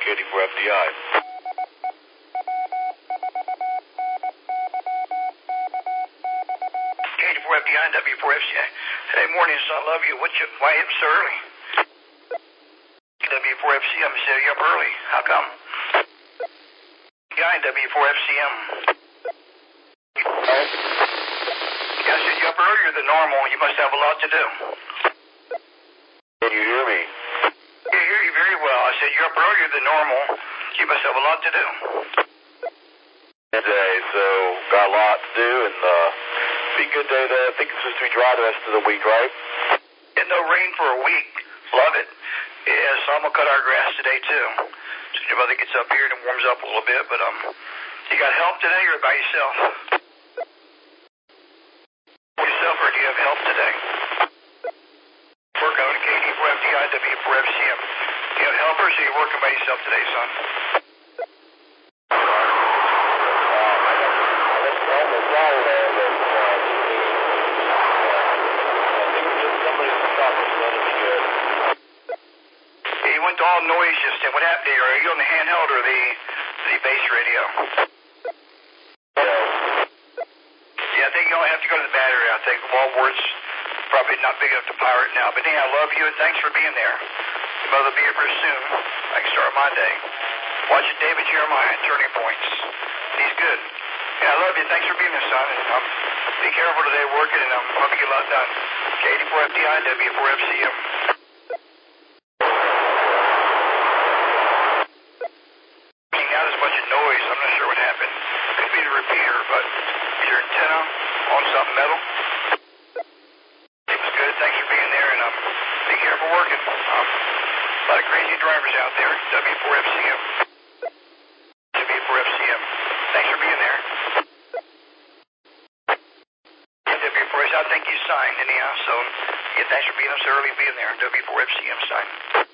KD4FDI. KD4FDI and W4FCI. Hey, morning, son. Love you. Why you up so early? W4FCM said you up early. How come? Yeah, W4FCM. Yeah, I said you up earlier than normal. You must have a lot to do. Can you hear me? I hear you very well. I said you're up earlier than normal. You must have a lot to do. Today, so got a lot to do, and be a good day there. I think it's supposed to be dry the rest of the week, right? And no rain for a week. Love it. Yeah, so I'm gonna cut our grass today too. So your mother gets up here and it warms up a little bit, but you got help today or by yourself? Yourself, or do you have help today? Working on KD4FDI, W4FCM. Do you have helpers or are you working by yourself today, son? You went to all noise just then. What happened to you? Are you on the handheld or the base radio? Yeah, I think you only have to go to the battery. I think Walmart's probably not big enough to power it now. But hey, I love you and thanks for being there. Your mother will be here pretty soon. I can start my day. Watching David Jeremiah, Turning Points. He's good. Yeah, I love you. Thanks for being there, son. And be careful today working, and I'm hoping you get a lot done. KD4FDI, W4FCM. Out as much noise. I'm not sure what happened. Could be the repeater, but is your antenna on something metal? It was good. Thanks for being there, and be careful working. A lot of crazy drivers out there. W4FCM. W4FCM. Thanks for being there. W4FCM. I think you signed anyhow, so yeah, thanks for being up so early being there. W4FCM signed.